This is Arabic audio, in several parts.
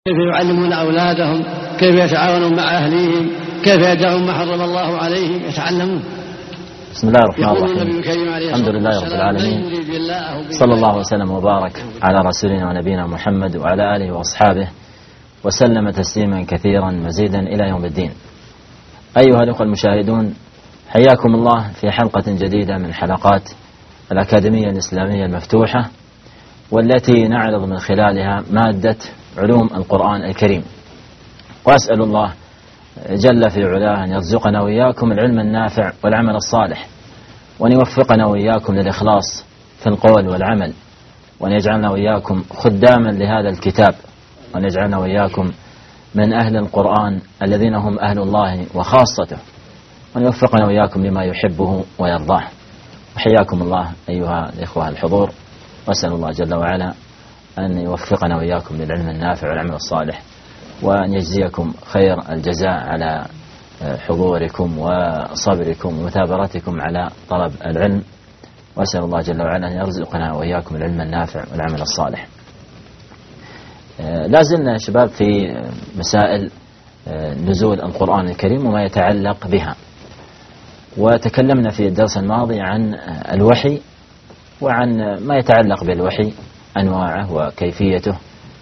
كيف يعلمون أولادهم، كيف يتعاونون مع أهليهم، كيف يدعون ما حرم الله عليهم، يتعلمون. بسم الله الرحمن الرحيم. الحمد لله رب العالمين، صلى الله وسلم وبارك على رسولنا ونبينا محمد وعلى آله وأصحابه وسلم تسليما كثيرا مزيدا إلى يوم الدين. أيها الأخوة المشاهدون، حياكم الله في حلقة جديدة من حلقات الأكاديمية الإسلامية المفتوحة، والتي نعرض من خلالها مادة علوم القرآن الكريم. وأسأل الله جل في علاه أن يرزقنا وإياكم العلم النافع والعمل الصالح، وأن يوفقنا وإياكم للإخلاص في القول والعمل، وأن يجعلنا وإياكم خداما لهذا الكتاب، وأن يجعلنا وإياكم من أهل القرآن الذين هم أهل الله وخاصته، وأن يوفقنا وإياكم لما يحبه ويرضاه. وحياكم الله أيها الإخوة الحضور، وأسأل الله جل وعلا أن يوفقنا وإياكم للعلم النافع والعمل الصالح، وأن يجزيكم خير الجزاء على حضوركم وصبركم ومثابرتكم على طلب العلم، وأسأل الله جل وعلا أن يرزقنا وإياكم العلم النافع والعمل الصالح. لازلنا يا شباب في مسائل نزول القرآن الكريم وما يتعلق بها، وتكلمنا في الدرس الماضي عن الوحي وعن ما يتعلق بالوحي، أنواعه وكيفيته،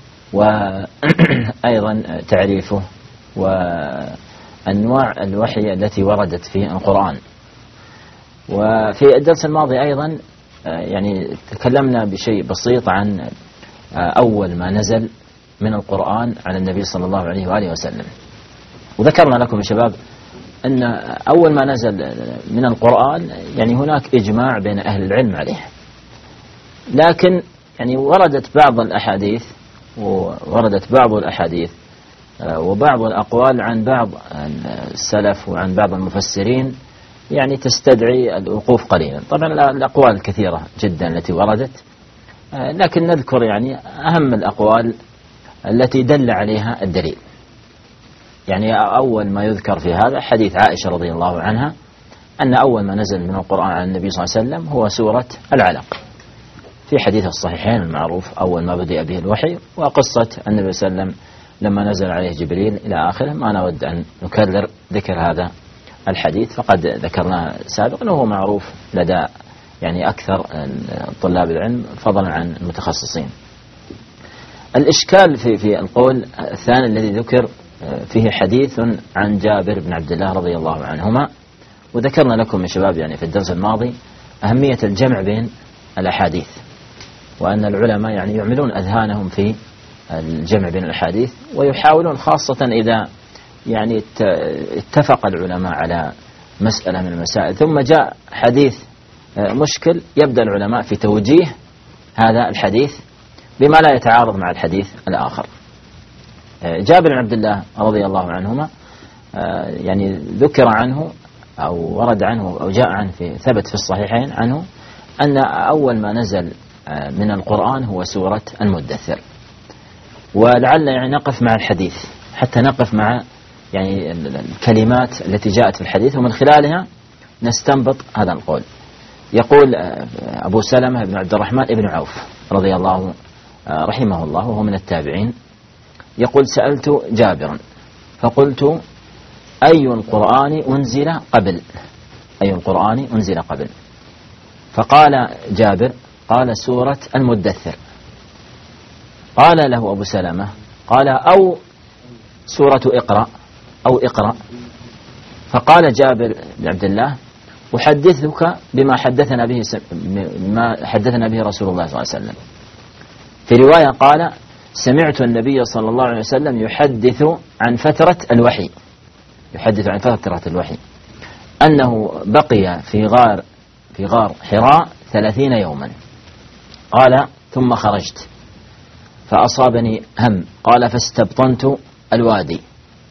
وأيضا تعريفه وأنواع الوحي التي وردت في القرآن. وفي الدرس الماضي أيضا يعني تكلمنا بشيء بسيط عن أول ما نزل من القرآن على النبي صلى الله عليه وآله وسلم، وذكرنا لكم يا شباب أن أول ما نزل من القرآن يعني هناك إجماع بين أهل العلم عليه، لكن يعني وردت بعض الأحاديث وبعض الأقوال عن بعض السلف وعن بعض المفسرين يعني تستدعي الوقوف قليلا. طبعا الأقوال الكثيرة جدا التي وردت، لكن نذكر يعني أهم الأقوال التي دل عليها الدليل. يعني أول ما يذكر في هذا حديث عائشة رضي الله عنها أن أول ما نزل من القرآن على النبي صلى الله عليه وسلم هو سورة العلق، في حديث الصحيحين المعروف أول ما بدأ به الوحي، وقصة النبي صلى الله عليه وسلم لما نزل عليه جبريل إلى آخره. ما نود أن نكرر ذكر هذا الحديث، فقد ذكرناه سابقا وهو معروف لدى يعني أكثر طلاب العلم فضلا عن المتخصصين. الإشكال في القول الثاني الذي ذكر فيه حديث عن جابر بن عبد الله رضي الله عنهما، وذكرنا لكم يا شباب يعني في الدرس الماضي أهمية الجمع بين الأحاديث، وأن العلماء يعني يعملون أذهانهم في الجمع بين الأحاديث، ويحاولون خاصة إذا يعني اتفق العلماء على مسألة من المسائل ثم جاء حديث مشكل، يبدأ العلماء في توجيه هذا الحديث بما لا يتعارض مع الحديث الآخر. جابر بن عبد الله رضي الله عنهما يعني ذكر عنه أو ورد عنه أو جاء عنه ثبت في الصحيحين عنه أن أول ما نزل من القرآن هو سورة المدثر. ولعل يعني نقف مع الحديث حتى نقف مع يعني الكلمات التي جاءت في الحديث، ومن خلالها نستنبط هذا القول. يقول أبو سلمة بن عبد الرحمن بن عوف رضي الله رحمه الله وهو من التابعين، يقول: سألت جابرا فقلت: أي القرآن أنزل قبل؟ أي القرآن أنزل قبل؟ فقال جابر: قال سورة المدثر. قال له أبو سلمة: قال أو سورة اقرأ أو اقرأ. فقال جابر بن عبد الله: أحدثك بما حدثنا به رسول الله صلى الله عليه وسلم. في رواية قال: سمعت النبي صلى الله عليه وسلم يحدث عن فترة الوحي أنه بقي في غار حراء 30 يوما. قال: ثم خرجت فأصابني هم. قال: فاستبطنت الوادي.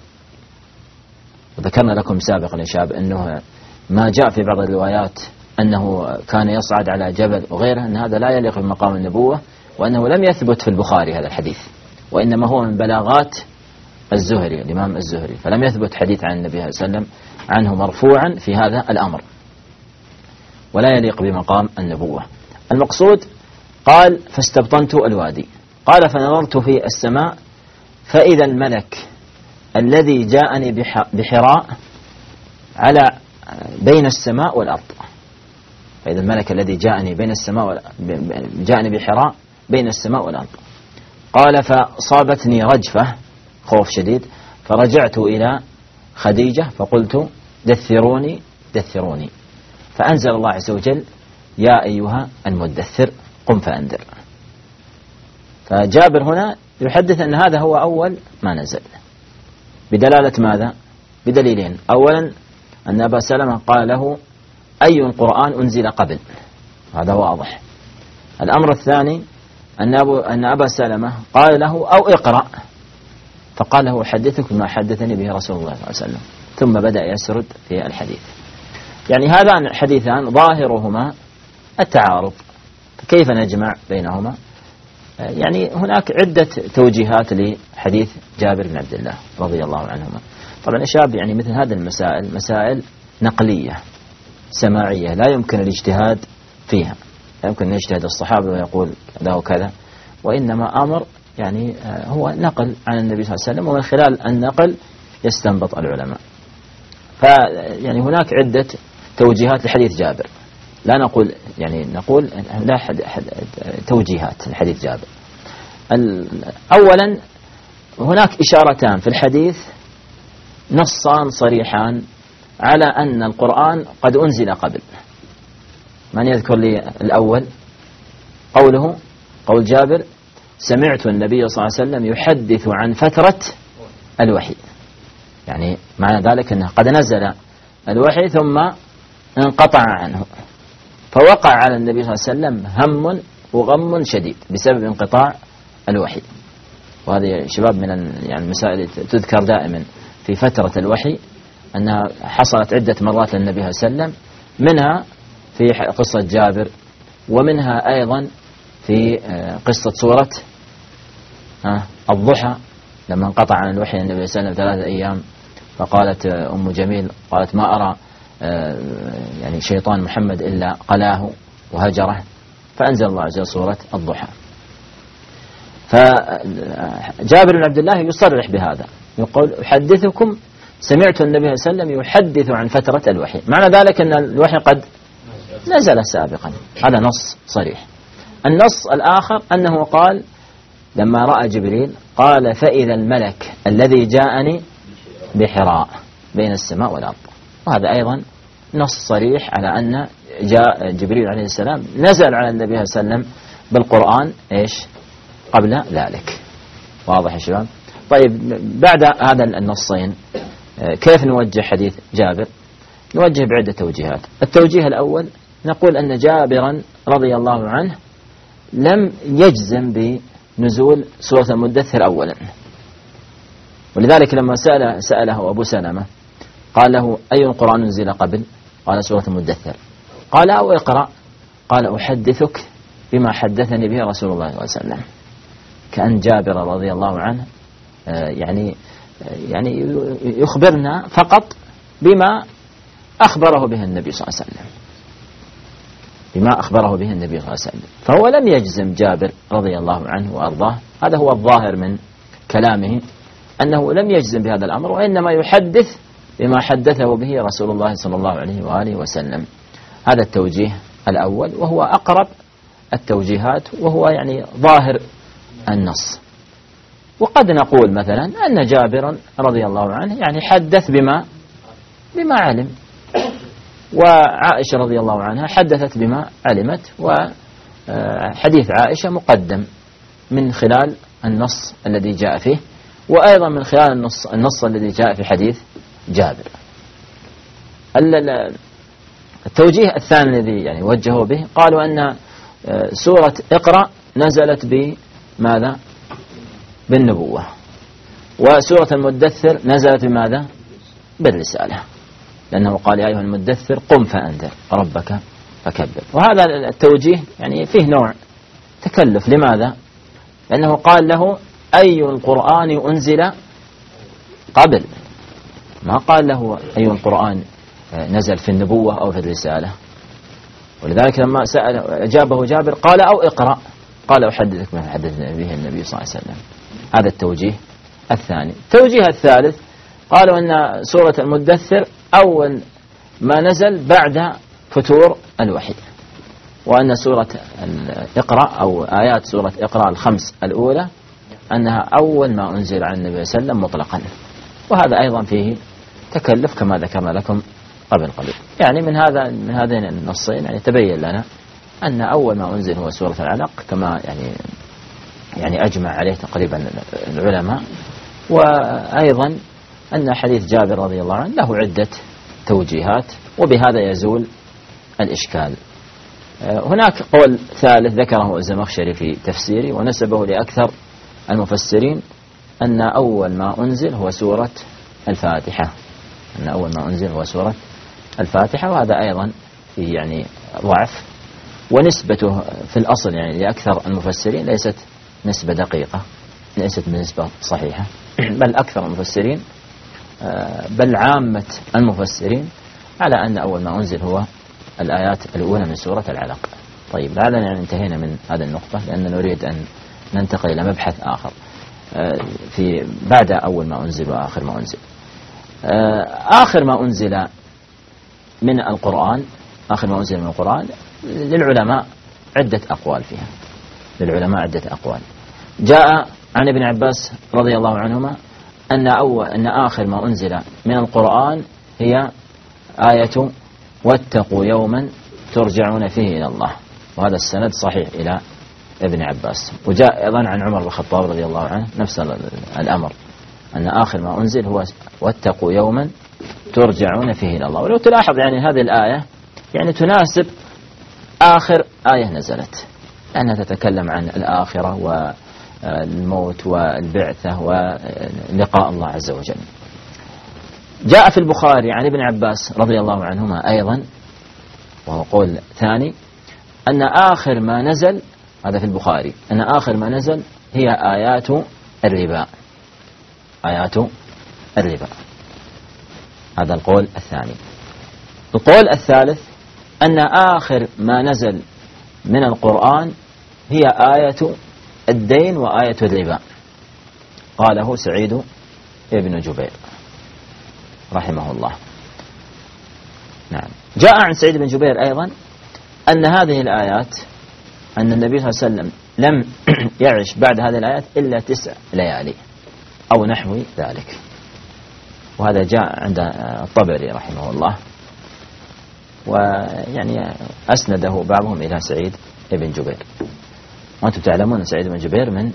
وذكرنا لكم سابقا يا شباب أنه ما جاء في بعض الروايات أنه كان يصعد على جبل وغيره، أن هذا لا يليق بمقام النبوة، وأنه لم يثبت في البخاري هذا الحديث، وإنما هو من بلاغات الزهري الإمام الزهري، فلم يثبت حديث عن النبي صلى الله عليه وسلم عنه مرفوعا في هذا الأمر، ولا يليق بمقام النبوة. المقصود قال: فاستبطنت الوادي. قال: فنظرت في السماء فإذا الملك الذي جاءني بحراء على بين السماء والأرض. فإذا الملك الذي جاءني جاءني بحراء بين السماء والأرض. قال فصابتني رجفة، خوف شديد، فرجعت إلى خديجة فقلت دثروني دثروني، فأنزل الله عز وجل يا أيها المدثر قم فأنذر. فجابر هنا يحدث أن هذا هو أول ما نزل، بدلالة ماذا؟ بدليلين. أولا أن أبا سلمة قال له أي القرآن أنزل قبل، هذا واضح. الأمر الثاني أن أبا سلمة قال له أو اقرأ، فقال له أحدثك بما حدثني به رسول الله صلى الله عليه وسلم، ثم بدأ يسرد في الحديث. يعني هذان حديثان ظاهرهما التعارض، فكيف نجمع بينهما؟ يعني هناك عدة توجيهات لحديث جابر بن عبد الله رضي الله عنهما. طبعا الشاب يعني مثل هذه المسائل مسائل نقلية سماعية لا يمكن الاجتهاد فيها، لا يمكن أن يجتهد الصحابة ويقول كذا وكذا، وإنما أمر يعني هو نقل عن النبي صلى الله عليه وسلم، ومن خلال النقل يستنبط العلماء. فيعني هناك عدة توجيهات لحديث جابر، لا نقول يعني نقول لا توجيهات لحديث جابر. أولا هناك إشارتان في الحديث نصان صريحان على أن القرآن قد أنزل قبل. من يذكر لي الأول؟ قول جابر سمعت النبي صلى الله عليه وسلم يحدث عن فترة الوحي، يعني معنى ذلك أنه قد نزل الوحي ثم انقطع عنه، فوقع على النبي صلى الله عليه وسلم هم وغم شديد بسبب انقطاع الوحي. وهذه شباب من يعني المسائل تذكر دائما في فترة الوحي، أنها حصلت عدة مرات للنبي صلى الله عليه وسلم، منها في قصة جابر، ومنها أيضا في قصة سورة الضحى لما انقطع عن الوحي النبي صلى الله عليه وسلم 3 أيام، فقالت أم جميل قالت ما أرى يعني شيطان محمد إلا قلاه وهجره، فأنزل الله عز وجل سورة الضحى. فجابر بن عبد الله يصرح بهذا، يقول أحدثكم سمعت النبي صلى الله عليه وسلم يحدث عن فترة الوحي، معنى ذلك أن الوحي قد نزل سابقا، هذا نص صريح. النص الآخر أنه قال لما رأى جبريل قال فإذا الملك الذي جاءني بحراء بين السماء والأرض، وهذا أيضا نص صريح على أن جاء جبريل عليه السلام نزل على النبي صلى الله عليه وسلم بالقرآن إيش قبل ذلك. واضح يا شباب؟ طيب بعد هذا النصين كيف نوجه حديث جابر؟ نوجه بعدة توجيهات. التوجيه الأول نقول أن جابرا رضي الله عنه لم يجزم بنزول سورة المدثر أولا، ولذلك لما سأله أبو سلمة قال له أي القرآن نزل قبل؟ قال سورة المدثر. قال أو اقرأ؟ قال أحدثك بما حدثني به رسول الله صلى الله عليه وسلم. كأن جابر رضي الله عنه يعني يخبرنا فقط بما أخبره به النبي صلى الله عليه وسلم، بما أخبره به النبي صلى الله عليه وسلم. فهو لم يجزم جابر رضي الله عنه وأرضاه، هذا هو الظاهر من كلامه، أنه لم يجزم بهذا الأمر، وإنما يحدث بما حدثه به رسول الله صلى الله عليه وآله وسلم. هذا التوجيه الأول، وهو أقرب التوجيهات، وهو يعني ظاهر النص. وقد نقول مثلا أن جابر رضي الله عنه يعني حدث بما علم، وعائشة رضي الله عنها حدثت بما علمت، وحديث عائشة مقدم من خلال النص الذي جاء فيه، وأيضا من خلال النص الذي جاء في حديث جابر. التوجيه الثاني الذي يعني وجهوا به قالوا أن سورة اقرأ نزلت بماذا؟ بالنبوة، وسورة المدثر نزلت بماذا؟ بالرسالة، لأنه قال يا أيها المدثر قم فأنذر ربك فكبر. وهذا التوجيه يعني فيه نوع تكلف. لماذا؟ لأنه قال له أي القرآن أنزل قبل، ما قال له أي القرآن نزل في النبوة أو في الرسالة. ولذلك لما أجابه جابر قال أو اقرأ، قال أحدثك ما حدث به النبي صلى الله عليه وسلم. هذا التوجيه الثاني. التوجيه الثالث قالوا أن سورة المدثر أول ما نزل بعد فتور الوحي، وأن سورة اقرأ أو آيات سورة اقرأ الخمس الأولى أنها أول ما أنزل عن النبي صلى الله عليه وسلم مطلقا، وهذا أيضا فيه تكلف كما ذكرنا لكم قبل قليل. يعني من هذين النصين يعني تبين لنا أن أول ما أنزل هو سورة العلق كما يعني أجمع عليه تقريبا العلماء، وأيضا أن حديث جابر رضي الله عنه له عدة توجيهات، وبهذا يزول الإشكال. هناك قول ثالث ذكره الزمخشري في تفسيره ونسبه لأكثر المفسرين أن أول ما أنزل هو سورة الفاتحة، أن أول ما أنزل هو سورة الفاتحة، وهذا أيضا فيه يعني ضعف، ونسبته في الأصل يعني لأكثر المفسرين ليست نسبة دقيقة، ليست نسبة صحيحة، بل أكثر المفسرين بل عامة المفسرين على أن أول ما أنزل هو الآيات الأولى من سورة العلق. طيب لعلنا يعني انتهينا من هذه النقطة، لأننا نريد أن ننتقل إلى مبحث آخر في بعد أول ما أنزل وآخر ما أنزل. آخر ما أنزل من القرآن، آخر ما أنزل من القرآن للعلماء عدة أقوال فيها، للعلماء عدة أقوال. جاء عن ابن عباس رضي الله عنهما أن آخر ما أنزل من القرآن هي آية واتقوا يوما ترجعون فيه إلى الله، وهذا السند صحيح إلى ابن عباس. وجاء أيضا عن عمر بن الخطاب رضي الله عنه نفس الأمر، أن آخر ما أنزل هو واتقوا يوما ترجعون فيه إلى الله. ولو تلاحظ يعني هذه الآية يعني تناسب آخر آية نزلت، لأنها تتكلم عن الآخرة والموت والبعثة ولقاء الله عز وجل. جاء في البخاري عن ابن عباس رضي الله عنهما أيضا، وهو قول ثاني، أن آخر ما نزل، هذا في البخاري، أن آخر ما نزل هي آيات الربا، آيات الربا. هذا القول الثاني. القول الثالث أن آخر ما نزل من القرآن هي آية الدين وآية الربا، قاله سعيد ابن جبير رحمه الله. نعم. جاء عن سعيد بن جبير أيضا أن هذه الآيات، أن النبي صلى الله عليه وسلم لم يعش بعد هذه الآيات إلا 9 ليالي أو نحو ذلك، وهذا جاء عند الطبري رحمه الله، ويعني أسنده بعضهم إلى سعيد بن جبير. وأنتم تعلمون سعيد بن جبير من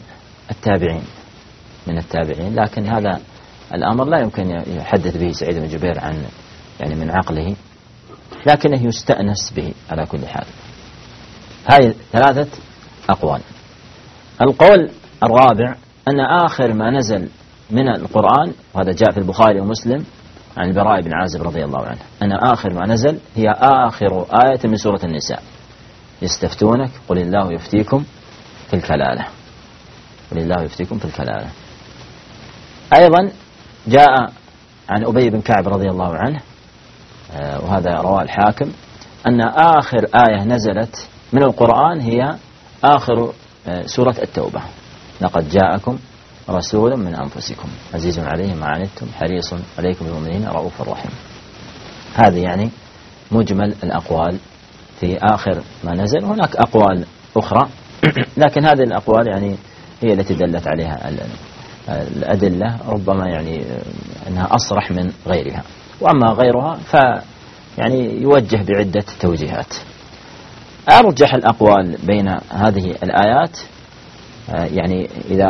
التابعين، لكن هذا الأمر لا يمكن يحدث به سعيد بن جبير عن يعني من عقله، لكنه يستأنس به على كل حال. هذه 3 أقوال. القول الرابع أن آخر ما نزل من القرآن، وهذا جاء في البخاري ومسلم عن البراء بن عازب رضي الله عنه، أن آخر ما نزل هي آخر آية من سورة النساء، يستفتونك قل الله يفتيكم في الكلالة، قل الله يفتيكم في الكلالة. أيضا جاء عن أبي بن كعب رضي الله عنه، وهذا رواه الحاكم، أن آخر آية نزلت من القرآن هي آخر سورة التوبة، لقد جاءكم رسول من أنفسكم عزيز عليه ما عنتم حريص عليكم بالمؤمنين رؤوف رحيم. هذه يعني مجمل الأقوال في آخر ما نزل. هناك أقوال أخرى لكن هذه الأقوال يعني هي التي دلت عليها الأدلة، ربما يعني أنها أصرح من غيرها، وأما غيرها يعني يوجه بعدة توجيهات. أرجح الأقوال بين هذه الآيات يعني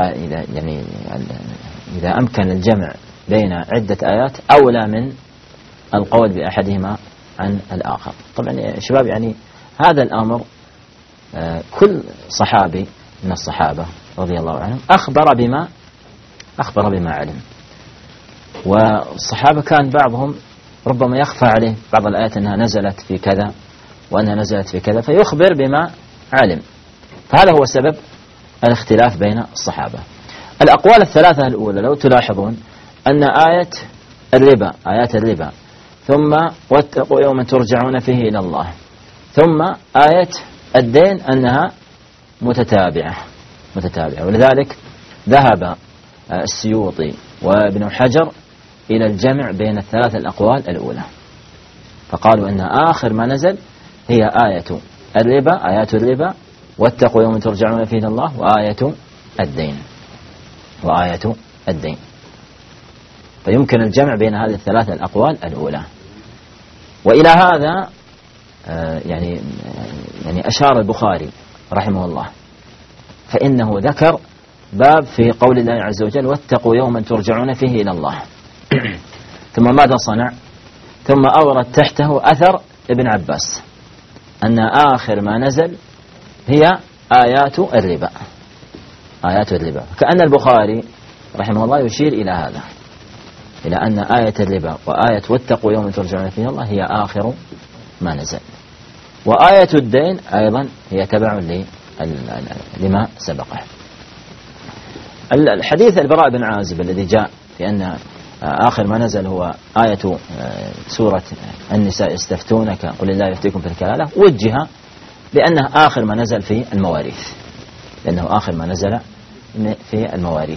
إذا أمكن الجمع بين عدة آيات أولى من القول بأحدهما عن الآخر. طبعا يا شباب يعني هذا الأمر كل صحابي من الصحابة رضي الله عنهم أخبر بما علم، والصحابة كان بعضهم ربما يخفى عليه بعض الآيات أنها نزلت في كذا وأنها نزلت في كذا، فيخبر بما علم، فهذا هو سبب الاختلاف بين الصحابة. الأقوال 3 الأولى لو تلاحظون أن آيات الربا ثم واتقوا يوما ترجعون فيه إلى الله، ثم آية الدين أنها متتابعة، ولذلك ذهب السيوطي وابن حجر إلى الجمع بين الثلاث الأقوال الأولى، فقالوا أن آخر ما نزل هي آيات الربا واتقوا يوم ترجعون فيه إلى الله وآية الدين. فيمكن الجمع بين هذه الثلاث الأقوال الأولى. وإلى هذا يعني أشار البخاري رحمه الله، فإنه ذكر باب في قول الله عز وجل واتقوا يوما ترجعون فيه إلى الله. ثم ماذا صنع؟ ثم أورد تحته أثر ابن عباس أن آخر ما نزل هي آيات الربا. كأن البخاري رحمه الله يشير إلى هذا، إلى أن آية الربا وآية واتقوا يوما ترجعون فيه إلى الله هي آخر ما نزل، وآية الدين أيضا هي تبع لما سبقه. الحديث البراء بن عازب الذي جاء في أن آخر ما نزل هو آية سورة النساء يستفتونك قل الله يفتيكم في الكلالة، وجه لأنه آخر ما نزل في المواريث، لأنه آخر ما نزل في المواريث.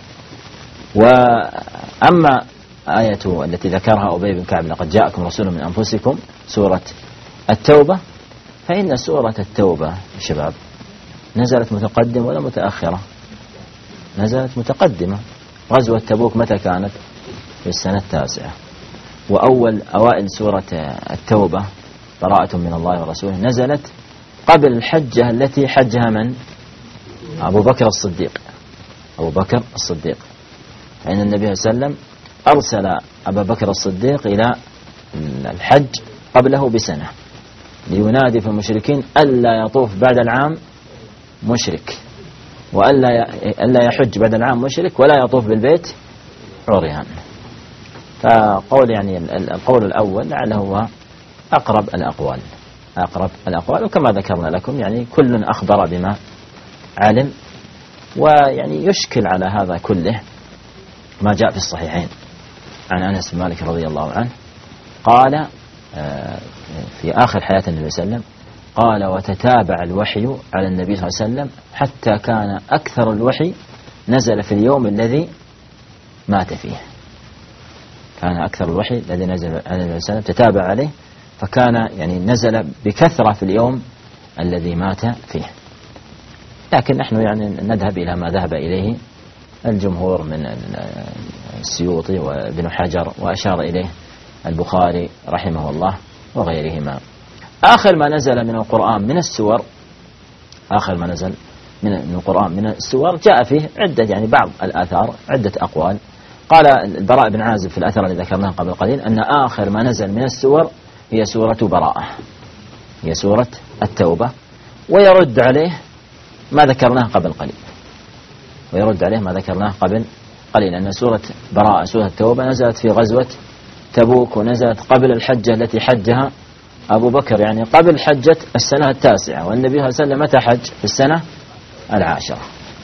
وأما آية التي ذكرها أبي بن كعب لقد جاءكم رسول من أنفسكم سورة التوبة، فإن سورة التوبة شباب نزلت متقدمة ولا متأخرة؟ نزلت متقدمة. غزوة تبوك متى كانت؟ في السنة 9. أوائل سورة التوبة براءة من الله ورسوله نزلت قبل الحجة التي حجها من؟ أبو بكر الصديق. فإن النبي صلى الله عليه وسلم أرسل أبا بكر الصديق إلى الحج قبله بسنة لينادي في المشركين ألا يطوف بعد العام مشرك، وألا يحج بعد العام مشرك، ولا يطوف بالبيت عريان. فقول القول الأول لعله هو أقرب الأقوال، وكما ذكرنا لكم كل أخبر بما علم. يشكل على هذا كله ما جاء في الصحيحين عن أنس بن مالك رضي الله عنه قال في آخر حياة النبي صلى الله عليه وسلم قال وتتابع الوحي على النبي صلى الله عليه وسلم حتى كان أكثر الوحي نزل في اليوم الذي مات فيه. كان أكثر الوحي الذي نزل على النبي صلى الله عليه وسلم تتابع عليه، فكان نزل بكثرة في اليوم الذي مات فيه. لكن نحن نذهب إلى ما ذهب إليه الجمهور من السيوطي وابن حجر، وأشار إليه البخاري رحمه الله وغيرهما. آخر ما نزل من القرآن من السور، جاء فيه عدة بعض الآثار، عدة أقوال. قال البراء بن عازب في الأثر الذي ذكرناه قبل قليل أن آخر ما نزل من السور هي سورة براءة، هي سورة التوبة، ويرد عليه ما ذكرناه قبل قليل أن سورة براءة سورة التوبة نزلت في غزوة تبوك، ونزلت قبل الحجة التي حجها أبو بكر، قبل حجة السنة 9، والنبي صلى الله عليه وسلم متى حج؟ في السنة 10.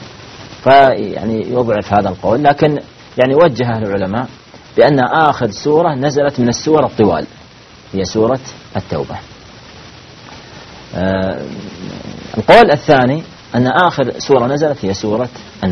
يضعف هذا القول، لكن وجه العلماء بأن آخر سورة نزلت من السور الطوال هي سورة التوبة. القول الثاني أن آخر سورة نزلت هي سورة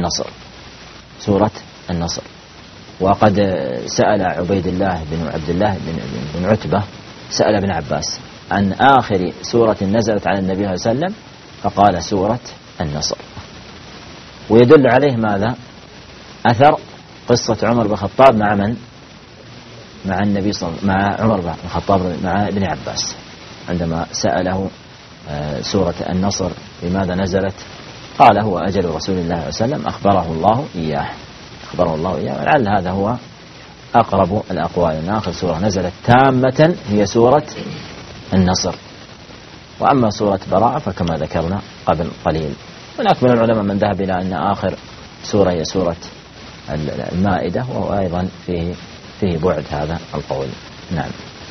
النصر. وقد سأل عبيد الله بن عبد الله بن عتبة سأل ابن عباس عن آخر سورة نزلت على النبي صلى الله عليه وسلم، فقال سورة النصر. ويدل عليه ماذا؟ أثر قصة عمر بن الخطاب مع من؟ مع النبي مع عمر بن الخطاب مع ابن عباس عندما سأله سورة النصر لماذا نزلت، قال هو أجل رسول الله صلى الله عليه وسلم أخبره الله إياه. ولعل هذا هو أقرب الأقوال أن آخر سورة نزلت تامة هي سورة النصر. وأما سورة براءة فكما ذكرنا قبل قليل. هناك من العلماء من ذهب إلى أن آخر سورة هي سورة المائدة، وهو أيضا فيه بعد هذا القول. نعم.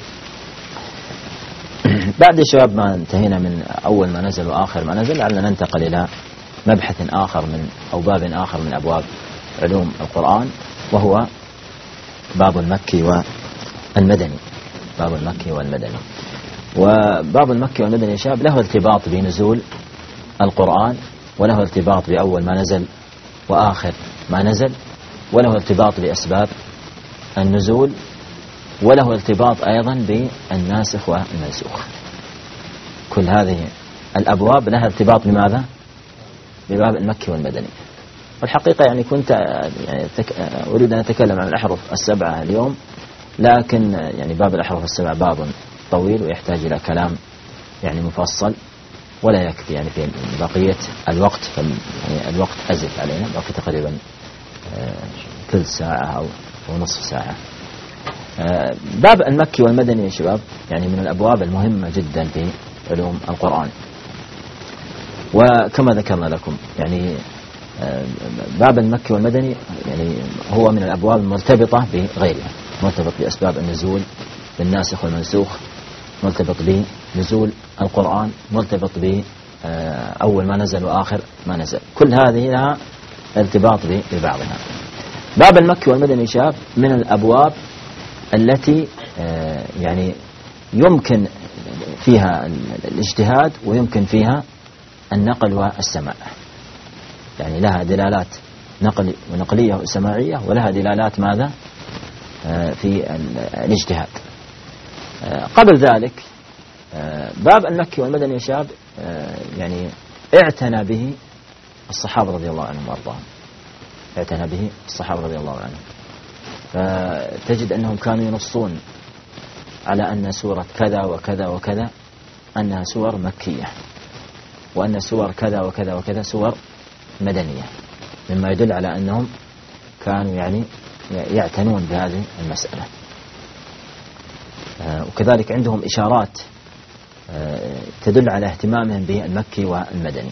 بعد شباب ما انتهينا من أول ما نزل وآخر ما نزل، لعلنا ننتقل إلى مبحث آخر أو باب آخر من أبواب علوم القرآن، وهو باب المكي والمدني. وباب المكي والمدني شاب له ارتباط بنزول القرآن، وله ارتباط بأول ما نزل وآخر ما نزل، وله ارتباط بأسباب النزول، وله ارتباط أيضا بالناسخ والمنسوخ. كل هذه الأبواب لها ارتباط بماذا؟ بباب المكي والمدني. والحقيقة يعني كنت يعني أريد أن أتكلم عن الأحرف السبعة اليوم، لكن يعني باب الأحرف السبعة باب طويل ويحتاج إلى كلام يعني مفصل، ولا يكفي يعني في بقية الوقت، يعني الوقت أزف علينا، باقي تقريبا ثلث ساعة أو نصف ساعة. باب المكي والمدني يا شباب يعني من الأبواب المهمة جدا في علوم القرآن، وكما ذكرنا لكم يعني باب المكي والمدني يعني هو من الأبواب المرتبطة بغيرها، مرتبط بأسباب النزول، بالناسخ والمنسوخ، مرتبط بنزول القرآن، مرتبط بأول ما نزل وآخر ما نزل، كل هذه لها ارتباط ببعضها. باب المكي والمدني شاب من الأبواب التي يعني يمكن فيها الاجتهاد ويمكن فيها النقل والسماع، يعني لها دلالات نقل ونقلية وسماعية، ولها دلالات ماذا في الاجتهاد. قبل ذلك باب المكي والمدني شاب يعني اعتنى به الصحابة رضي الله عنهم وارضاهم، اعتنى به الصحابة رضي الله عنهم، فتجد أنهم كانوا ينصون على أن سورة كذا وكذا وكذا أنها سور مكية، وأن سور كذا وكذا وكذا سور مدنية، مما يدل على أنهم كانوا يعني يعتنون بهذه المسألة. وكذلك عندهم إشارات تدل على اهتمامهم بالمكي والمدني.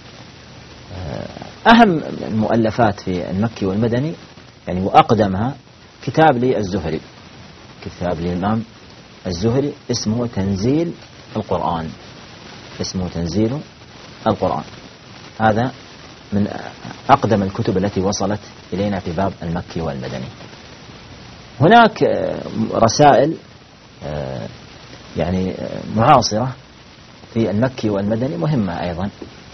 أهم المؤلفات في المكي والمدني يعني وأقدمها كتاب للزهري، كتاب للإمام الزهري اسمه تنزيل القرآن، اسمه تنزيل القرآن. هذا من أقدم الكتب التي وصلت إلينا في باب المكي والمدني. هناك رسائل يعني معاصرة في المكي والمدني مهمة أيضا،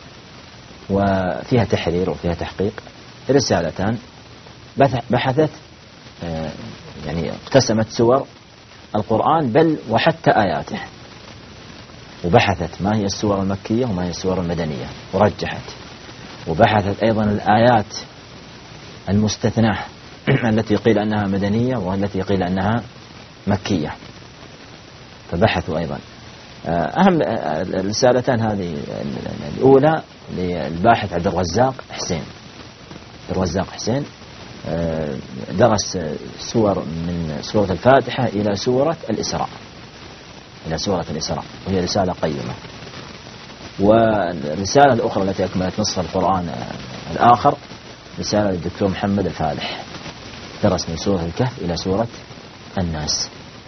وفيها تحرير وفيها تحقيق. رسالتان بحثت يعني اقتسمت سور القرآن بل وحتى آياته، وبحثت ما هي السور المكية وما هي السور المدنية ورجحت، وبحثت أيضا الآيات المستثناة التي قيل أنها مدنية والتي قيل أنها مكية، فبحثوا أيضا. أهم الرسالتان هذه الأولى للباحث عبد الرزاق حسين، عبد الرزاق حسين درس سور من سورة الفاتحة إلى سورة الإسراء، إلى سورة الإسراء، وهي رسالة قيمة. والرسالة الأخرى التي أكملت نصف القرآن الآخر رسالة للدكتور محمد الفالح، درس من سورة الكهف إلى سورة الناس.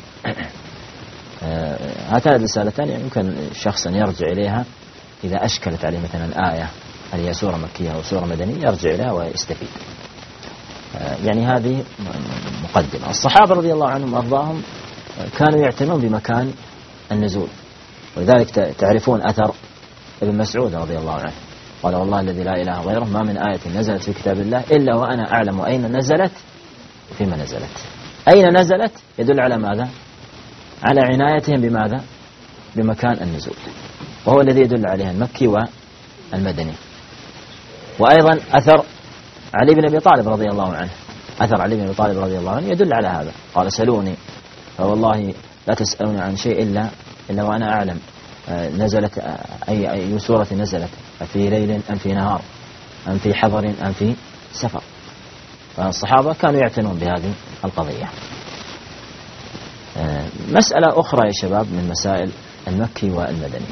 هاتان الرسالتان يعني يمكن الشخص أن يرجع إليها إذا أشكلت عليه مثلا آية هل هي سورة مكية أو سورة مدنية، يرجع إليها ويستفيد. يعني هذه مقدمة. الصحابة رضي الله عنهم وأرضاهم كانوا يعتنون بمكان النزول، ولذلك تعرفون أثر ابن مسعود رضي الله عنه قال والله الذي لا إله غيره ما من آية نزلت في كتاب الله إلا وأنا أعلم أين نزلت وفيما نزلت. أين نزلت يدل على ماذا؟ على عنايتهم بماذا؟ بمكان النزول، وهو الذي يدل عليه المكي والمدني. وأيضا أثر علي بن أبي طالب رضي الله عنه، أثر علي بن أبي طالب رضي الله عنه يدل على هذا، قال سلوني فوالله لا تسألوني عن شيء إلا وأنا أعلم نزلت أي سورة نزلت، في ليل أم في نهار أم في حضر أم في سفر. فالصحابة كانوا يعتنون بهذه القضية. مسألة أخرى يا شباب من مسائل المكي والمدني،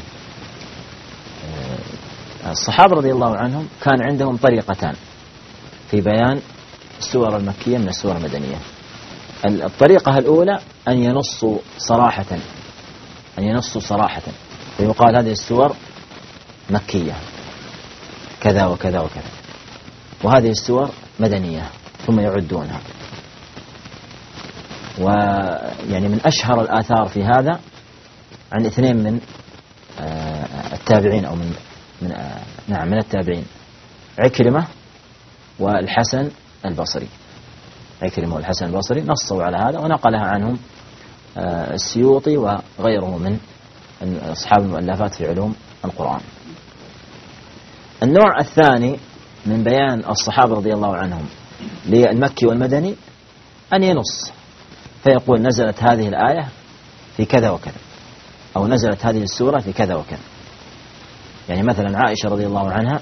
الصحابة رضي الله عنهم كان عندهم طريقتان في بيان السور المكية من السور المدنية. الطريقة الأولى أن ينصوا صراحة، فيقال هذه السور مكية كذا وكذا وكذا، وهذه السور مدنية، ثم يعدونها. ويعني من أشهر الآثار في هذا عن اثنين من التابعين أو من التابعين، عكرمة والحسن البصري. عكرمة والحسن البصري نصوا على هذا، ونقلها عنهم السيوطي وغيره من أصحاب المؤلفات في علوم القرآن. النوع الثاني من بيان الصحابة رضي الله عنهم للمكي والمدني أن ينص فيقول نزلت هذه الآية في كذا وكذا، أو نزلت هذه السورة في كذا وكذا. يعني مثلا عائشة رضي الله عنها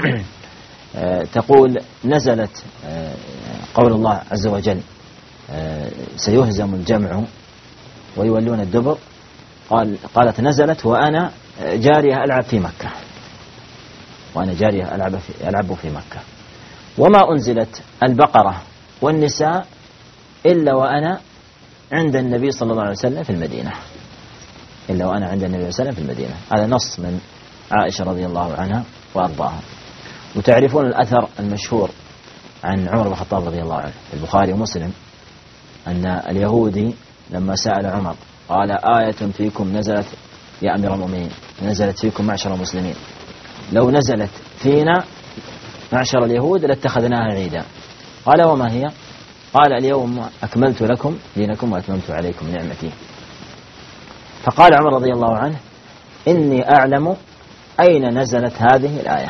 تقول نزلت قول الله عز وجل سيهزم الجمع ويولون الدبر، قالت نزلت وأنا جارية ألعب في مكة، وأنا جارية ألعب في مكة. وما أنزلت البقرة والنساء إلا وأنا عند النبي صلى الله عليه وسلم في المدينة، إلا وأنا عند النبي صلى الله عليه وسلم في المدينة. هذا نص من عائشة رضي الله عنها وأرضاها. وتعرفون الأثر المشهور عن عمر بن الخطاب رضي الله عنه في البخاري ومسلم، أن اليهودي لما سأل عمر قال آية فيكم نزلت يا أمير المؤمنين، نزلت فيكم معشر المسلمين، لو نزلت فينا معشر اليهود لاتخذناها عيدا. قال وما هي؟ قال اليوم أكملت لكم دينكم وأتممت عليكم نعمتي. فقال عمر رضي الله عنه إني أعلم أين نزلت هذه الآية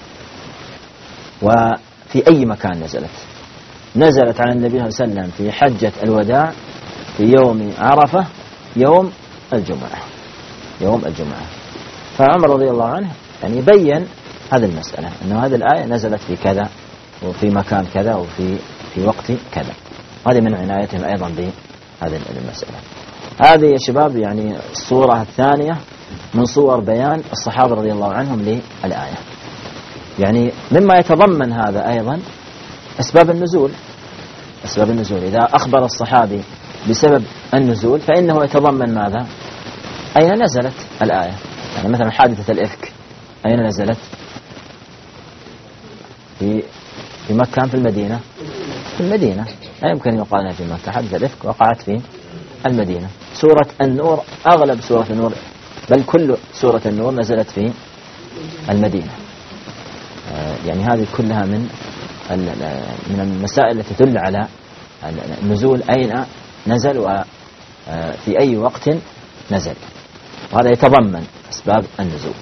وفي أي مكان نزلت. نزلت على النبي صلى الله عليه وسلم في حجة الوداع في يوم عرفة يوم الجمعة، يوم الجمعة. فعمر رضي الله عنه يعني يبين هذه المسألة، أن هذه الآية نزلت في كذا وفي مكان كذا وفي وقت كذا. هذه من عنايتهم أيضا بهذه المسألة. هذه يا شباب يعني الصورة الثانية من صور بيان الصحابة رضي الله عنهم للآية. يعني مما يتضمن هذا أيضا أسباب النزول. أسباب النزول إذا أخبر الصحابي بسبب النزول فإنه يتضمن ماذا؟ أين نزلت الآية. يعني مثلا حادثة الإفك أين نزلت؟ في مكة في المدينة؟ في المدينة، لا يمكن أن يقال في مكة. حادثة الإفك وقعت في المدينة. سورة النور أغلب سورة النور بل كل سورة النور نزلت في المدينة. يعني هذه كلها من المسائل التي تدل على النزول، أين نزل وفي أي وقت نزل، وهذا يتضمن أسباب النزول.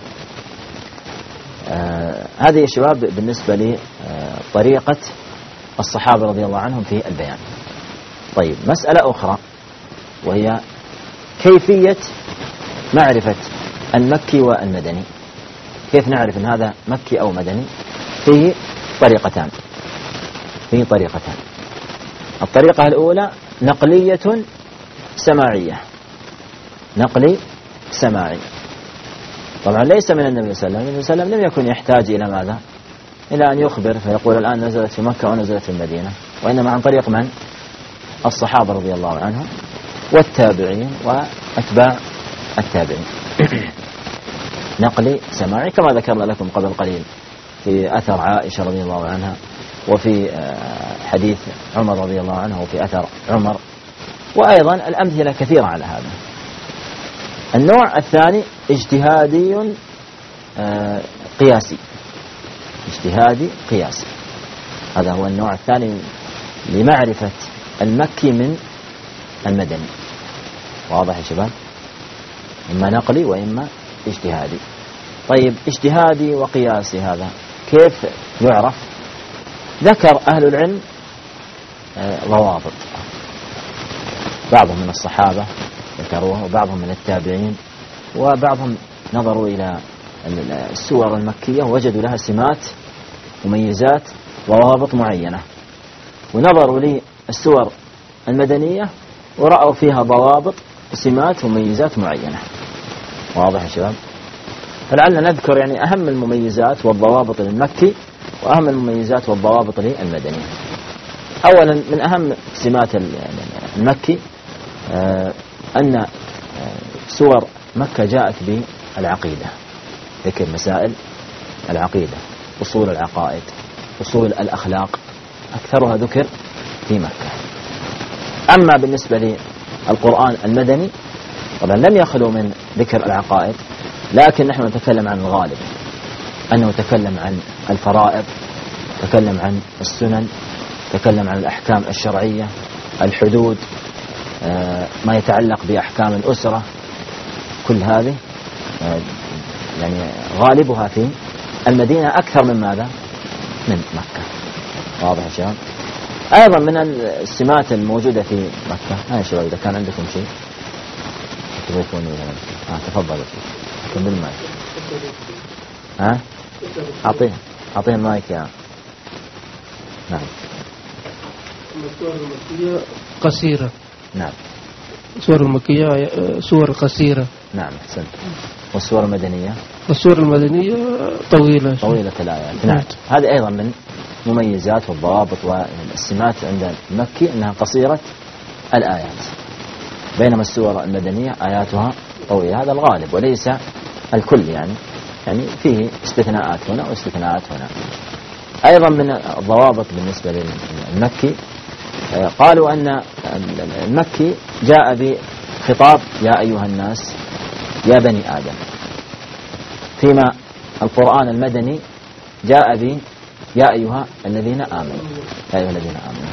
هذه يا شباب بالنسبة لطريقة الصحابة رضي الله عنهم في البيان. طيب مسألة أخرى وهي كيفية معرفة المكي والمدني. كيف نعرف أن هذا مكي أو مدني؟ فيه طريقتان. الطريقة الأولى نقلية سماعية، نقلي سماعي. طبعا ليس من النبي صلى الله عليه وسلم، لم يكن يحتاج إلى ماذا؟ إلى أن يخبر فيقول الآن نزلت في مكة ونزلت في المدينة، وإنما عن طريق من؟ الصحابة رضي الله عنهم والتابعين وأتباع التابعين. نقلي سماعي كما ذكرنا لكم قبل قليل في أثر عائشة رضي الله عنها، وفي حديث عمر رضي الله عنه، وفي أثر عمر، وأيضا الأمثلة كثيرة على هذا. النوع الثاني اجتهادي قياسي. اجتهادي قياسي، هذا هو النوع الثاني لمعرفة المكي من المدني. واضح يا شباب؟ إما نقلي وإما اجتهادي. طيب اجتهادي وقياسي هذا كيف يعرف؟ ذكر أهل العلم ضوابط، بعضهم من الصحابة ذكروها، وبعضهم من التابعين، وبعضهم نظروا إلى السور المكية ووجدوا لها سمات مميزات وضوابط معينة، ونظروا للسور المدنية ورأوا فيها ضوابط سمات ومميزات معينة. واضح يا شباب؟ فلعلنا نذكر يعني أهم المميزات والضوابط للمكي وأهم المميزات والضوابط للمدني. أولا من أهم سمات المكي أن سور مكة جاءت بالعقيدة، ذكر مسائل العقيدة، أصول العقائد، أصول الأخلاق، أكثرها ذكر في مكة. أما بالنسبة للقرآن المدني طبعا لم يخلو من ذكر العقائد، لكن نحن نتكلم عن الغالب، أنه تكلم عن الفرائض، تكلم عن السنن، تكلم عن الأحكام الشرعية، الحدود، ما يتعلق بأحكام الأسرة، كل هذه يعني غالبها في المدينة أكثر من ماذا؟ من مكة. واضح يا شباب؟ أيضا من السمات الموجودة في مكة، يا شباب إذا كان عندكم شيء تضيفون تفضل لكن بالمايك. أعطيه المايك يا. نعم. السور المكية قصيرة. نعم. السور المكية سور قصيرة. نعم أحسنت. والسور المدنية؟ والسور المدنية طويلة الآيات. نعم. هذه أيضا من مميزات والضوابط والسمات عند المكي أنها قصيرة الآيات، بينما السور المدنية آياتها طويلة. هذا الغالب وليس الكل، يعني فيه استثناءات هنا واستثناءات هنا. أيضا من الضوابط بالنسبة للمكي قالوا أن المكي جاء بخطاب يا أيها الناس يا بني آدم، فيما القرآن المدني جاء ب يا أيها الذين آمنوا. يا أيها الذين آمنوا.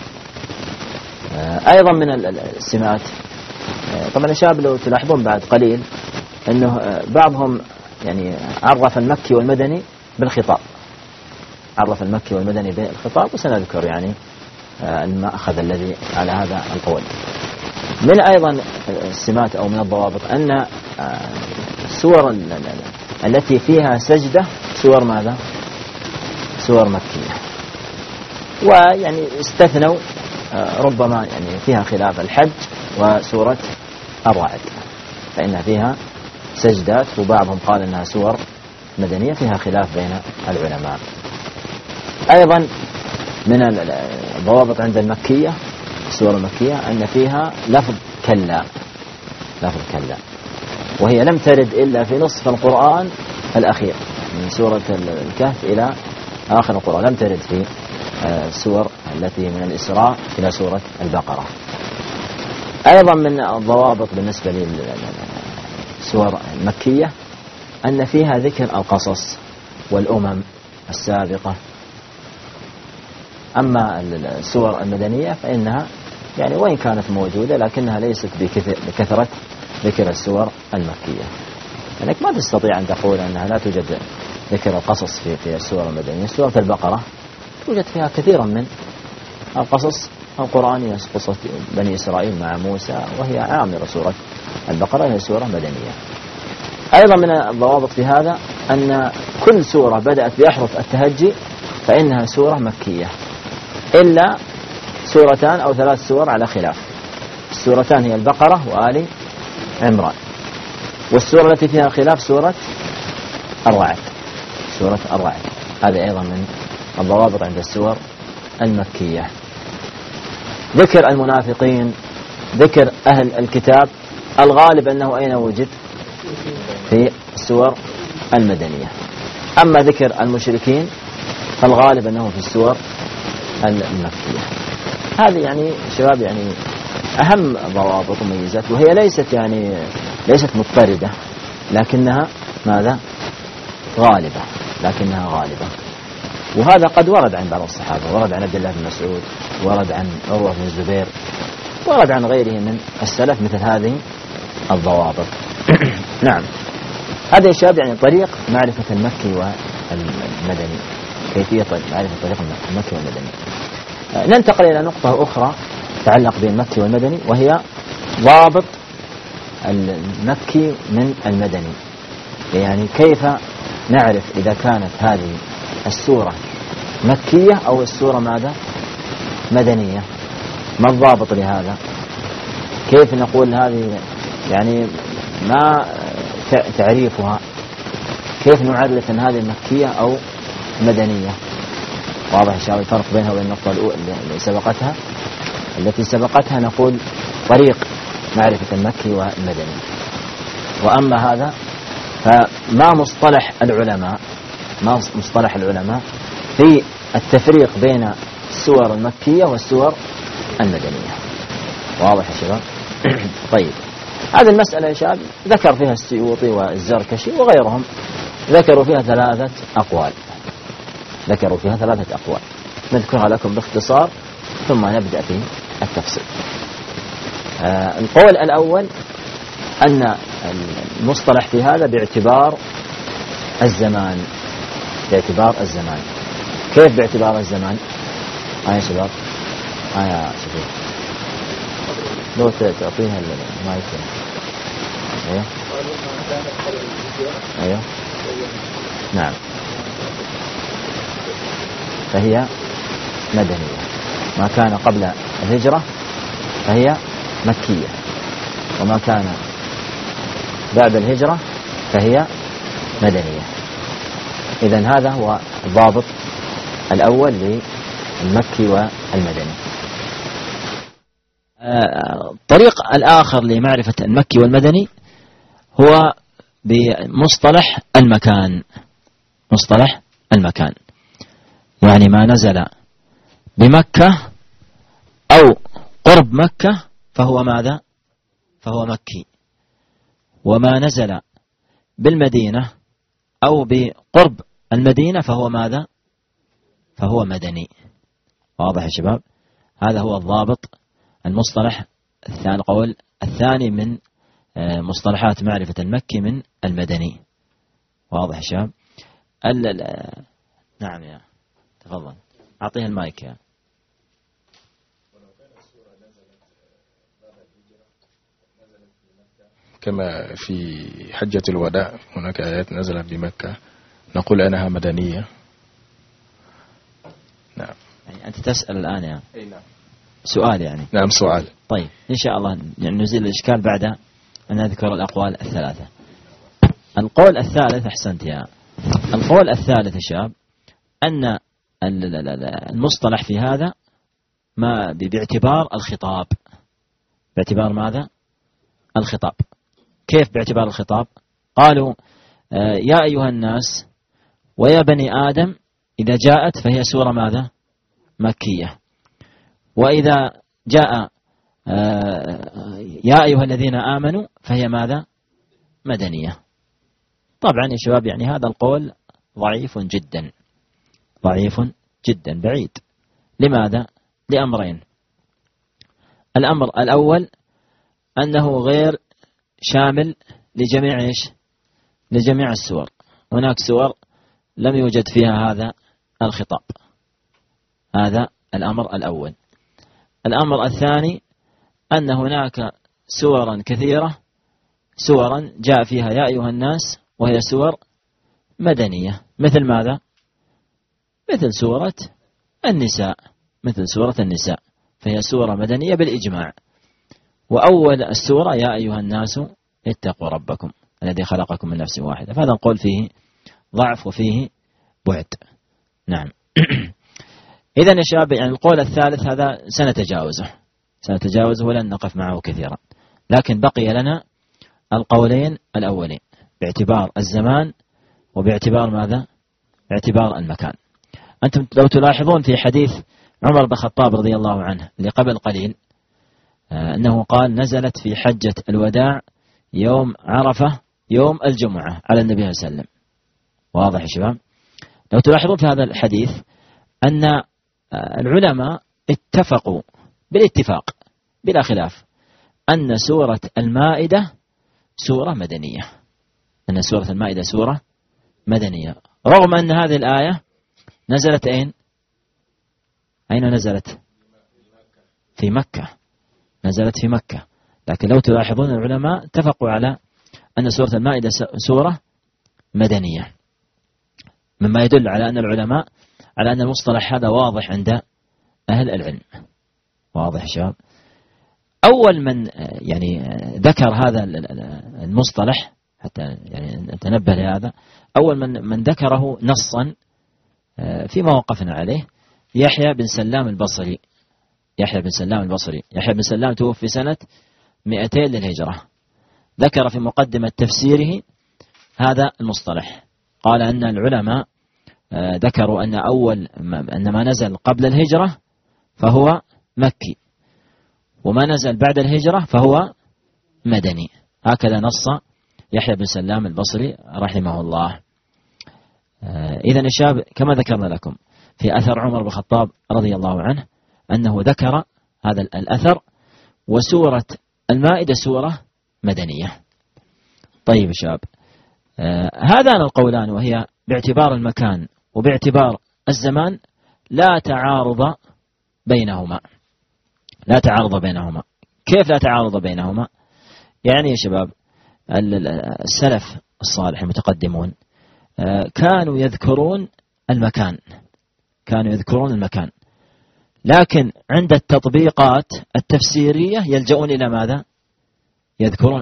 أيضا من السمات، طبعا الشباب لو تلاحظون بعد قليل أنه بعضهم يعني عرف المكي والمدني بالخطاب، عرف المكي والمدني بالخطاب، وسنذكر يعني المأخذ الذي على هذا القول. من أيضا السمات أو من الضوابط أن السور التي فيها سجدة سور ماذا؟ سور مكية. ويعني استثنوا ربما يعني فيها خلاف الحج وسورة الرعد، فإن فيها سجدات، وبعضهم قال أنها سور مدنية، فيها خلاف بين العلماء. أيضا من الضوابط عند المكية السور المكية أن فيها لفظ كلا، لفظ كلا، وهي لم ترد إلا في نصف القرآن الأخير من سورة الكهف إلى آخر القرآن، لم ترد في السور التي من الإسراء إلى سورة البقرة. أيضا من الضوابط بالنسبة للسور المكية أن فيها ذكر القصص والأمم السابقة. أما السور المدنية فإنها يعني وإن كانت موجودة لكنها ليست بكثرة ذكر السور المكية. لأنك ما تستطيع أن تقول أنها لا توجد ذكر القصص في السور المدنية. سورة البقرة توجد فيها كثيرا من القصص القرآنية، قصة بني إسرائيل مع موسى، وهي عامرة سورة البقرة، هي سورة مدنية. أيضا من الضوابط في هذا أن كل سورة بدأت بأحرف التهجي فإنها سورة مكية، إلا سورتان أو 3 سور على خلاف. السورتان هي البقرة وآل عمران، والسورة التي فيها خلاف سورة الرعد، سورة الرعد. هذا أيضا من الضوابط عند السور المكية. ذكر المنافقين، ذكر أهل الكتاب، الغالب أنه أين وجد؟ في السور المدنية. أما ذكر المشركين فالغالب أنه في السور المكية. هذه يعني شباب يعني أهم ضوابط وميزات، وهي ليست مضطردة، لكنها ماذا؟ غالبة، لكنها غالبة. وهذا قد ورد عن بعض الصحابة، ورد عن عبد الله بن مسعود، ورد عن عروة بن الزبير، ورد عن غيره من السلف مثل هذه الضوابط. نعم. هذا يا شباب يعني طريق معرفة المكي والمدني، كيفية معرفة طريق المكي والمدني. ننتقل إلى نقطة أخرى تتعلق بالمكي والمدني، وهي ضابط المكي من المدني. يعني كيف نعرف إذا كانت هذه السورة مكية أو السورة ماذا؟ مدنية. ما الضابط لهذا؟ كيف نقول هذه يعني ما تعريفها؟ كيف نعرف أن هذه مكية أو مدنية؟ واضح يا شباب الفرق بينها وبين النقطة الأولى التي سبقتها نقول طريق معرفة المكي والمدني. وأما هذا فما مصطلح العلماء في التفريق بين السور المكية والسور المدنية. واضح يا شباب؟ طيب، هذه المسألة يا شباب ذكر فيها السيوطي والزركشي وغيرهم، ذكروا فيها 3 أقوال. نذكرها لكم باختصار ثم نبدأ في التفصيل. القول الأول أن المصطلح في هذا باعتبار الزمان. كيف باعتبار الزمان؟ يا شباب، يا شباب لو تعطيها المايك. أيوه نعم. فهي مدنية. ما كان قبل الهجرة فهي مكية، وما كان بعد الهجرة فهي مدنية. إذن هذا هو الضابط الأول للمكي والمدني. الطريق الآخر لمعرفة المكي والمدني هو بمصطلح المكان. مصطلح المكان يعني ما نزل بمكة أو قرب مكة فهو ماذا؟ فهو مكي. وما نزل بالمدينة أو بقرب المدينة فهو ماذا؟ فهو مدني. واضح يا شباب؟ هذا هو الضابط المصطلح الثاني، القول الثاني من مصطلحات معرفة المكي من المدني. واضح يا شباب؟ نعم يا تفضل، أعطيه المايك يا. كما في حجة الوداع هناك آيات نزلت بمكة نقول أنها مدنية. نعم. يعني أنت تسأل الآن يا نعم. سؤال يعني. نعم سؤال. طيب إن شاء الله يعني نزيل الإشكال بعد أن نذكر الأقوال الثلاثة. القول الثالث، أحسنت يا. القول الثالث يا شباب أن المصطلح في هذا ما باعتبار الخطاب. باعتبار ماذا؟ الخطاب. كيف باعتبار الخطاب؟ قالوا يا أيها الناس ويا بني آدم إذا جاءت فهي سورة ماذا؟ مكية. وإذا جاء يا أيها الذين آمنوا فهي ماذا؟ مدنية. طبعا يا شباب يعني هذا القول ضعيف جدا، ضعيف جدا بعيد. لماذا؟ لأمرين. الأمر الأول أنه غير شامل لجميع إيش؟ لجميع السور. هناك سور لم يوجد فيها هذا الخطاب. هذا الأمر الأول. الأمر الثاني أن هناك سورا كثيرة، سورا جاء فيها يا أيها الناس وهي سور مدنية. مثل ماذا؟ مثل سورة النساء. مثل سورة النساء فهي سورة مدنية بالإجماع. وأول السورة يا أيها الناس اتقوا ربكم الذي خلقكم من نفس واحدة. فهذا نقول فيه ضعف وفيه بعد. نعم. إذن يا شباب يعني القول الثالث هذا سنتجاوزه ولن نقف معه كثيرا، لكن بقي لنا القولين الأولين باعتبار الزمان وباعتبار ماذا؟ باعتبار المكان. أنتم لو تلاحظون في حديث عمر بن الخطاب رضي الله عنه اللي قبل قليل أنه قال نزلت في حجة الوداع يوم عرفة يوم الجمعة على النبي صلى الله عليه وسلم. واضح يا شباب؟ لو تلاحظون في هذا الحديث أن العلماء اتفقوا بالاتفاق بلا خلاف أن سورة المائدة سورة مدنية. أن سورة المائدة سورة مدنية، رغم أن هذه الآية نزلت أين نزلت؟ في مكة. نزلت في مكة. لكن لو تلاحظون العلماء اتفقوا على أن سورة المائدة سورة مدنية، مما يدل على أن العلماء على أن المصطلح هذا واضح عند أهل العلم. واضح شباب؟ أول من يعني ذكر هذا المصطلح حتى يعني نتنبه لهذا، أول من ذكره نصا فيما وقفنا عليه يحيى بن سلام البصري. يحيى بن سلام توفي سنة 200 للهجرة. ذكر في مقدمة تفسيره هذا المصطلح. قال أن العلماء ذكروا أن ما نزل قبل الهجرة فهو مكي، وما نزل بعد الهجرة فهو مدني. هكذا نص يحيى بن سلام البصري رحمه الله. إذن الشاب كما ذكرنا لكم في أثر عمر بن الخطاب رضي الله عنه أنه ذكر هذا الأثر. وسورة المائدة سورة مدنية. طيب شباب، هذان القولان وهي باعتبار المكان وباعتبار الزمان لا تعارض بينهما. لا تعارض بينهما. كيف لا تعارض بينهما؟ يعني يا شباب السلف الصالح المتقدمون كانوا يذكرون المكان، لكن عند التطبيقات التفسيرية يلجؤون إلى ماذا؟ يذكرون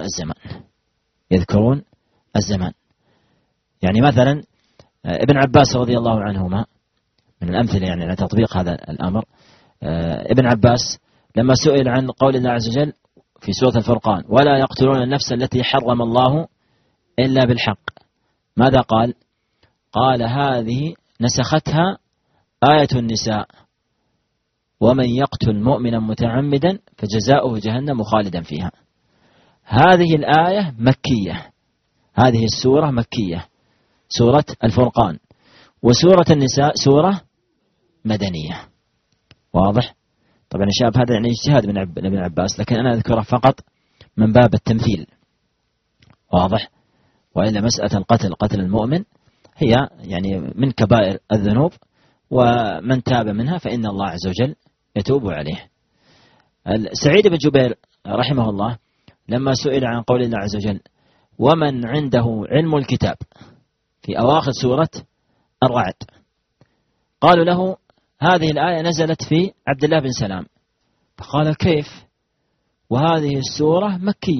الزمان. يعني مثلا ابن عباس رضي الله عنهما من الأمثلة يعني على تطبيق هذا الأمر. ابن عباس لما سئل عن قول الله عز وجل في سورة الفرقان: ولا يقتلون النفس التي حرم الله إلا بالحق، ماذا قال؟ قال: هذه نسختها آية النساء: ومن يقتل مؤمنا متعمدا فجزاؤه جهنم خالدا فيها. هذه الآية مكية، هذه السورة مكية، سورة الفرقان. وسورة النساء سورة مدنية. واضح؟ طبعا الشاب هذا يعني اجتهاد من ابن عباس، لكن أنا أذكره فقط من باب التمثيل. واضح؟ وإلا مسألة قتل المؤمن هي يعني من كبائر الذنوب، ومن تاب منها فإن الله عز وجل يتوب عليه. سعيد بن جبير رحمه الله لما سئل عن قول الله عز وجل: ومن عنده علم الكتاب، في أواخر سورة الرعد، قالوا له: هذه الآية نزلت في عبد الله بن سلام. فقال: كيف وهذه السورة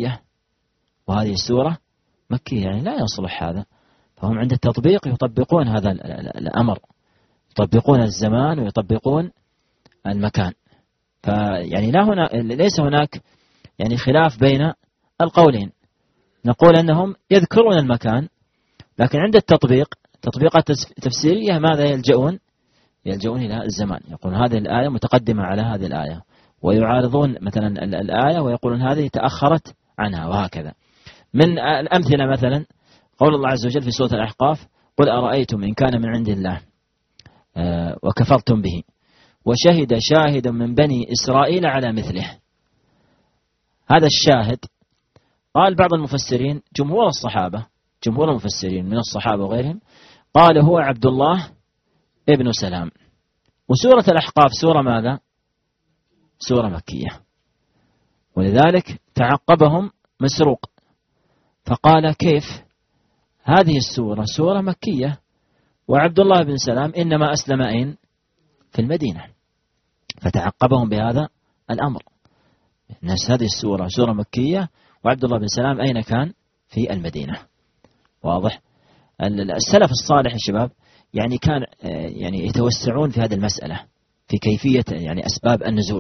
مكية؟ يعني لا يصلح هذا. فهم عند التطبيق يطبقون هذا الأمر، يطبقون الزمان ويطبقون المكان. فيعني ليس هناك يعني خلاف بين القولين. نقول أنهم يذكرون المكان، لكن عند التطبيقات التفسيرية ماذا يلجؤون إلى الزمان. يقول هذه الآية متقدمة على هذه الآية، ويعارضون مثلا الآية ويقولون هذه تأخرت عنها، وهكذا. من الأمثلة مثلا قول الله عز وجل في سورة الأحقاف: قل أرأيتم إن كان من عند الله وكفرتم به وشهد شاهد من بني إسرائيل على مثله. هذا الشاهد قال بعض المفسرين جمهور المفسرين من الصحابة وغيرهم قال هو عبد الله ابن سلام. وسورة الأحقاف سورة ماذا؟ سورة مكية، ولذلك تعقبهم مسروق فقال: كيف هذه السورة سورة مكية وعبد الله بن سلام إنما أسلم أين؟ في المدينة. فتعقبهم بهذا الأمر. الناس هذه السورة سورة مكية وعبد الله بن سلام أين كان؟ في المدينة. واضح؟ السلف الصالح يا شباب يعني كان يعني يتوسعون في هذه المسألة في كيفية يعني أسباب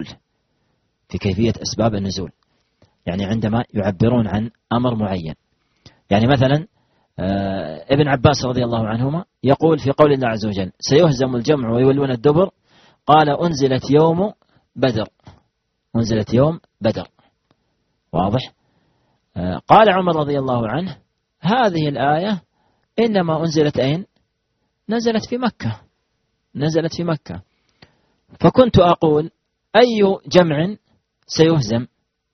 النزول. يعني عندما يعبرون عن أمر معين، يعني مثلا ابن عباس رضي الله عنهما يقول في قول الله عز وجل: سيهزم الجمع ويولون الدبر، قال: أنزلت يوم بدر. واضح؟ قال عمر رضي الله عنه: هذه الآية إنما أنزلت أين؟ نزلت في مكة. فكنت أقول: أي جمع سيهزم؟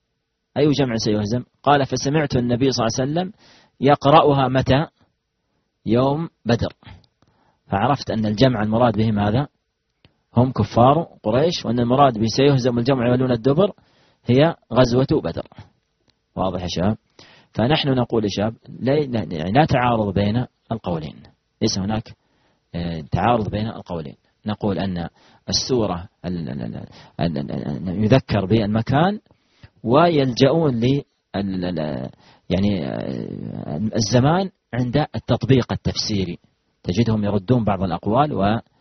قال: فسمعت النبي صلى الله عليه وسلم يقرأها متى؟ يوم بدر. فعرفت أن الجمع المراد به ماذا؟ هم كفار قريش، وأن المراد به سيهزم الجمع ويولون الدبر هي غزوة بدر. واضح يا شباب؟ فنحن نقول يا شباب لا تعارض بين القولين، ليس هناك تعارض بين القولين. نقول أن السورة يذكر بالمكان، ويلجؤون يعني الزمان عند التطبيق التفسيري. تجدهم يردون بعض الأقوال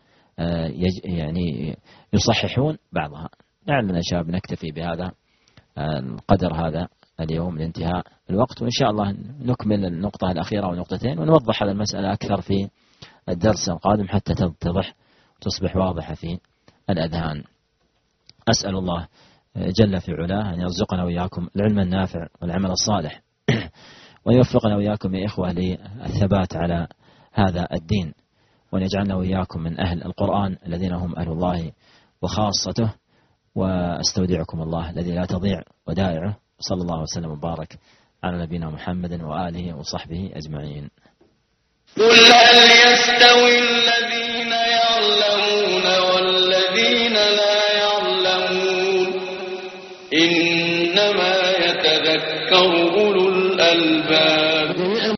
يعني يصححون بعضها. لعلنا يا شباب نكتفي بهذا القدر هذا اليوم لانتهاء الوقت، وإن شاء الله نكمل النقطة الأخيرة ونقطتين ونوضح هذه المسألة أكثر في الدرس القادم حتى تتضح وتصبح واضحة في الأذهان. أسأل الله جل في علاه أن يرزقنا وإياكم العلم النافع والعمل الصالح، ويوفقنا وإياكم يا إخوة للثبات على هذا الدين. وأن يجعلنا وإياكم من أهل القرآن الذين هم أهل الله وخاصته. وأستودعكم الله الذي لا تضيع ودائعه، صلى الله وسلم وبارك على نبينا محمد وآله وصحبه أجمعين. قل هل يستوي الذين يعلمون والذين لا يعلمون إنما يتذكر أولو الألباب.